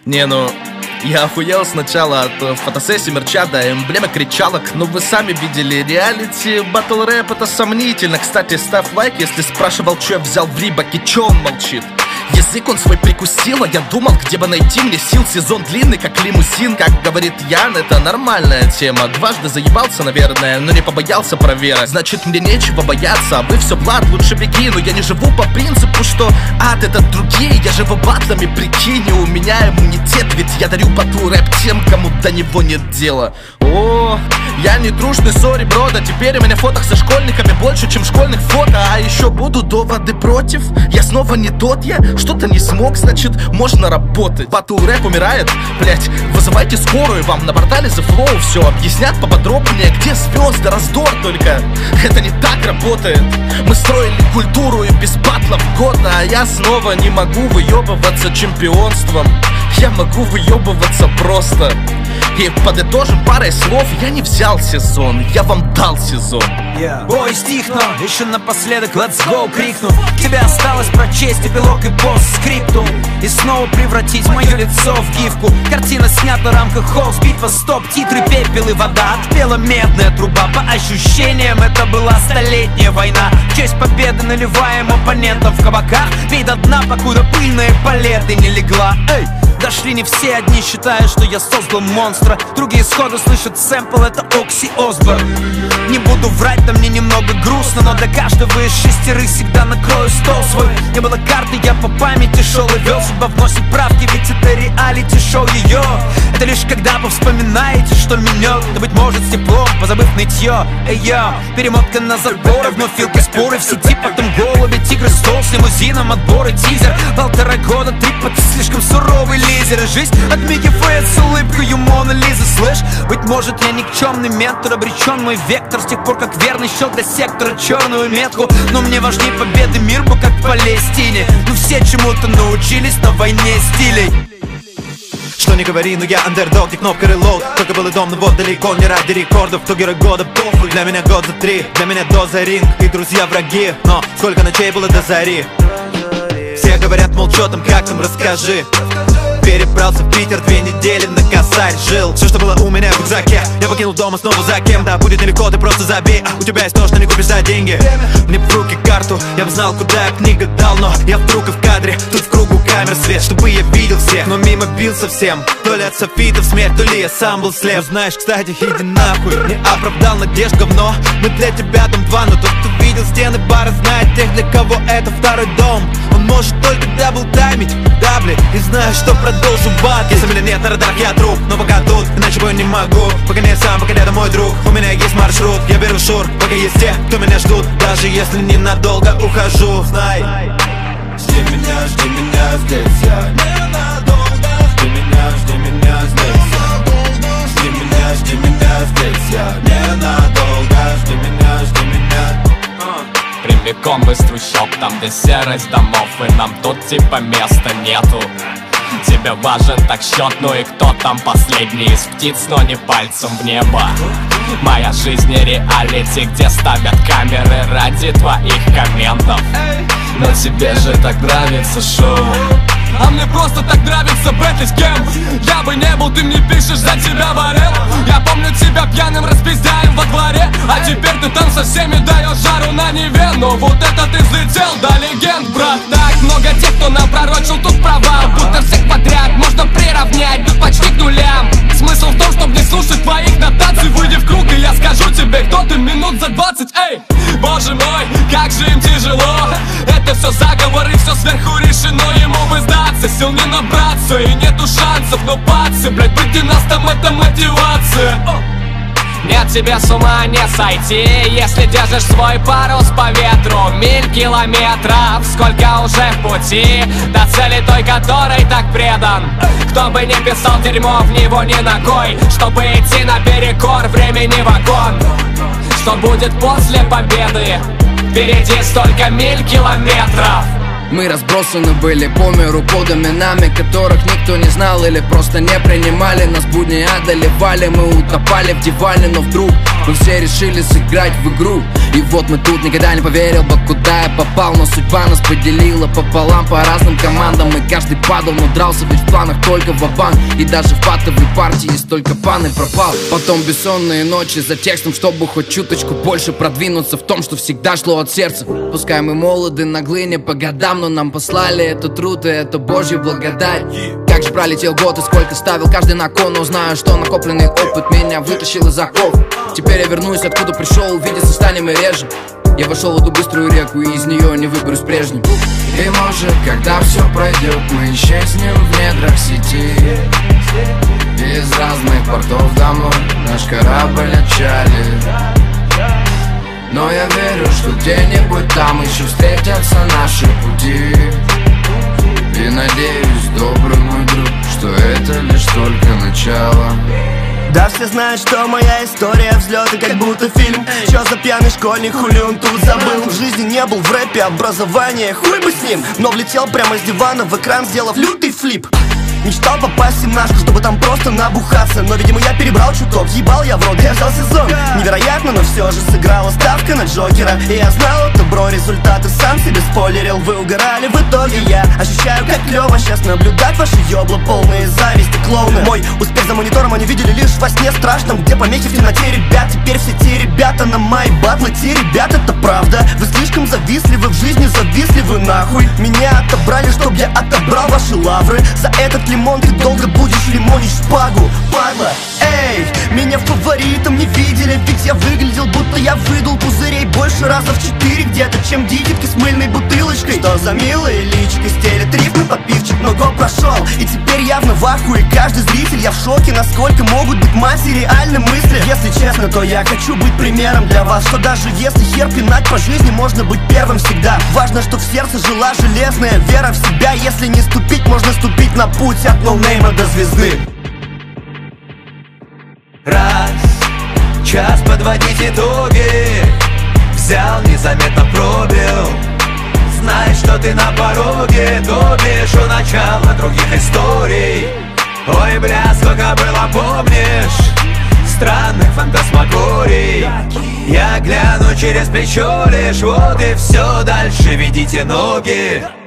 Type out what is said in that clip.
Не, ну, я охуел сначала от фотосессии мерча до эмблемы кричалок. Ну вы сами видели, реалити батл рэп это сомнительно. Кстати, ставь лайк, если спрашивал, что я взял в Рибаке, чё он молчит. Язык он свой прикусил, а я думал, где бы найти мне сил. Сезон длинный, как лимузин, как говорит Ян, это нормальная тема. Дважды заебался, наверное, но не побоялся проверить. Значит, мне нечего бояться, а вы все, Влад, лучше беги. Но я не живу по принципу, что ад это другие. Я живу батлами, прикинь, у меня иммунитет. Ведь я дарю батл рэп тем, кому до него нет дела. О, я не трушный, сори, брода. Теперь у меня фоток со школьниками больше, чем школьных фото. А еще будут доводы против. Я снова не тот я. Что-то не смог, значит, можно работать. Батл рэп умирает, блять, вызывайте скорую. Вам на портале The Flow все объяснят поподробнее. Где звезды, раздор только. Это не так работает. Мы строили культуру и без батлов года. А я снова не могу выебываться чемпионством. Я могу выебываться просто. И подытожим парой слов. Я не взял сезон, я вам дал сезон. Бой стихну, еще напоследок let's go крикну. Тебе осталось прочесть эпилог и постскриптум и снова превратить мое лицо в гифку. Картина снята в рамках холст, битва стоп, титры, пепел и вода. Отпела медная труба, по ощущениям это была столетняя война. В честь победы наливаем оппонентов в кабаках. Пей до дна, покуда пыльные палеты не легла. Эй! Дошли не все, одни считают, что я создал монстра. Другие сходу слышат сэмпл, это Окси Осборн. Не буду врать, да мне немного грустно, но для каждого из шестерых всегда накрою стол свой. Не было карты, я по памяти шел и вел. Судьба вносит правки, ведь это реалити-шоу ее. Это лишь когда вы вспоминаете, что минет. Да быть может с теплом, позабыв нытье. Эй, йо, перемотка на заборы, вновь филки споры в сети, потом голуби, тигры, стол с лимузином, отборы, тизер. 1,5 года, трипа, ты слишком суровый лидер. Жизнь отмигивает с улыбкой Мона Лизы. Слышь, быть может я никчемный ментор, обречен мой вектор с тех пор, как верный счет для сектора черную метку. Но мне важнее победы мир бы как в Палестине. Ну все чему-то научились на войне стилей. Что не говори, но я андердог, не кнопка reload. Только был и дом, но вот далеко не ради рекордов. Кто герой года, похуй, для меня год за 3. Для меня доза ринг и друзья враги. Но сколько ночей было до зари. Все говорят, мол, чё там, как там, расскажи. Перебрался в Питер, 2 недели на косарь жил. Все, что было у меня в рюкзаке, я покинул дома снова за кем. Да, будет нелегко, ты просто забей. У тебя есть то, что не купишь за деньги. Мне в руки карту, я бы знал, куда я книга дал. Но я вдруг и в кадре, тут в кругу камер свет, чтобы я видел всех, но мимо бил совсем. То ли от софитов смерть, то ли я сам был слеп. Ну, знаешь, кстати, иди нахуй. Не оправдал надежд говно. Мы для тебя дом 2, но тот, кто видел стены бара, знает тех, для кого это второй дом. Он может только даблтаймить, дабли, и знаю, что продолжу бат. Если меня нет на радарах, я труп, но пока тут, иначе бой не могу. Пока не сам, пока рядом мой друг. У меня есть маршрут, я беру шур. Пока есть те, кто меня ждут, даже если ненадолго ухожу. Знай, жди меня здесь, я ненадолго. Жди меня здесь, жди меня здесь, я ненадолго. Жди меня. Прямиком из трущоб, там где серость домов, и нам тут типа места нету. Тебе важен так счет, ну и кто там последний из птиц, но не пальцем в небо. Моя жизнь не реалити, где ставят камеры ради твоих комментов. Но тебе же так нравится шоу. А мне просто так нравится бэтлить с кем. Я бы не был, ты мне пишешь, за тебя болел. Я помню тебя пьяным распиздяем во дворе. А теперь ты там со всеми даешь жару на Неве. Но вот это ты взлетел до легенд, брат. Так много тех, кто нам пророчил тут провал. Будто всех подряд можно приравнять, тут почти к нулям. Смысл в том, чтобы не слушать твоих нотаций. Выйди в круг, и я скажу тебе, кто ты минут за 20. Эй, боже мой, как же им тяжело. Это все заговор, и все сверху решено. Ему бы сдаться, сил не набраться, и нету шансов. Но пацы, блядь, быть династом — это мотивация. Нет, тебе с ума не сойти, если держишь свой парус по ветру. Миль километров, сколько уже в пути до цели той, которой так предан. Кто бы не писал дерьмо в него ни ногой, чтобы идти наперекор времени вагон. Что будет после победы? Впереди столько миль километров. Мы разбросаны были по миру под именами, которых никто не знал или просто не принимали. Нас будни одолевали, мы утопали в диване, но вдруг Мы все решили сыграть в игру, и вот мы тут, никогда не поверил бы, куда я попал. Но судьба нас поделила пополам по разным командам, и каждый падал, но дрался, ведь в планах только ва-банк. И даже в патовой партии есть только пан и пропал. Потом бессонные ночи за текстом, чтобы хоть чуточку больше продвинуться в том, что всегда шло от сердца. Пускай мы молоды, наглы не по годам, но нам послали это труд и это Божья благодать. Как же пролетел год и сколько ставил каждый на кон, но знаю, что накопленный опыт меня вытащил из оков. Теперь я вернусь, откуда пришел, увидеться станем и реже. Я вошел в эту быструю реку и из нее не выберусь прежним. И может, когда все пройдет, мы исчезнем в недрах сети. Из разных портов домой наш корабль отчалит. Но я верю, что где-нибудь там еще встретятся наши пути. И надеюсь, добрый мой друг, что это лишь только начало. Да, все знают, что моя история взлета как будто фильм. Чё за пьяный школьник, хули он тут забыл? В жизни не был, в рэпе образование, хуй бы с ним. Но влетел прямо с дивана в экран, сделав лютый флип. Мечтал попасть в семнашку, чтобы там просто набухаться. Но, видимо, я перебрал чуток, ебал я в рот, я взял сезон. Невероятно, но все же сыграла ставка на Джокера. И я знал это, бро, результаты сам себе спойлерил. Вы угорали, в итоге я ощущаю, как клево сейчас наблюдать ваши ёбла, полные зависти клоуны. Мой успех за монитором они видели лишь во сне страшном, где помехи в темноте, ребят. Теперь все те ребята на мои батлы, те ребят, это правда. Вы слишком завистливы, в жизни завистливы нахуй. Меня отобрали, чтоб я отобрал ваши лавры. За этот лимон ты долго будешь лимонить шпагу, падла. Эй, меня фаворитом не видели, ведь я выглядел, будто я выдул пузырей больше раза в 4 где-то, чем дитятки с мыльной бутылочкой. Что за милые личики, стелят рифмы под пивчик, но год прошел, и теперь явно в ахуе каждый зритель. Я в шоке, насколько могут быть материальны мысли. Если честно, то я хочу быть примером для вас, что даже если хер пинать по жизни, можно быть первым всегда. Важно, что в сердце жила железная вера в себя. Если не ступить, можно ступить на путь от ноунейма до звезды. Раз, час подводить итоги. Взял, незаметно пробил. Знай, что ты на пороге, то бишь у начала других историй. Ой, бля, сколько было, помнишь? Странных фантасмагорий. Я гляну через плечо лишь, вот и все, дальше ведите ноги.